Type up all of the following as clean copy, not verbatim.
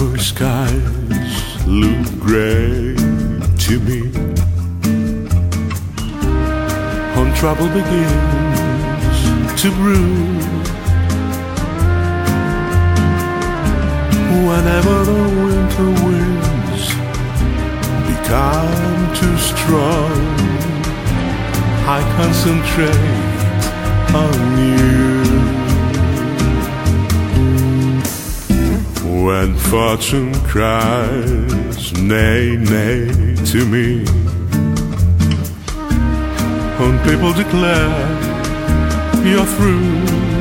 Blue skies look gray to me. When trouble begins to brew, whenever the winter winds become too strong, I concentrate on you. When fortune cries nay, nay to me, when people declare you're through,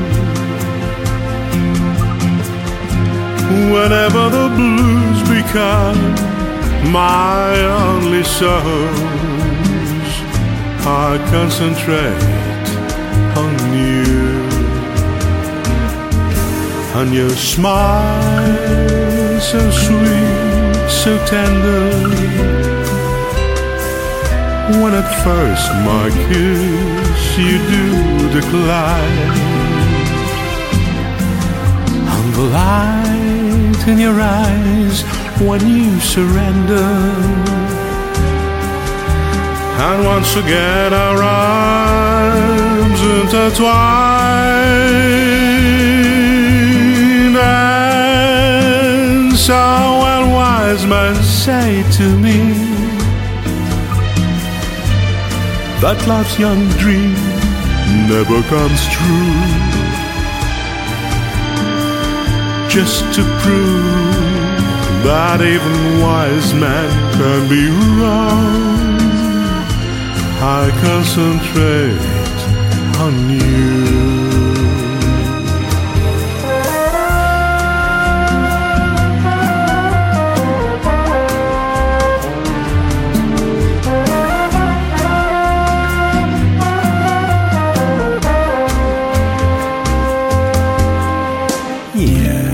whenever the blues become my only songs, I concentrate on you. On your smile, so sweet, so tender, when at first my kiss you do decline, on the light in your eyes when you surrender, and once again our arms intertwine, and so when wise men say to me that love's young dream never comes true, just to prove that even wise men can be wrong, I concentrate on you. Yeah.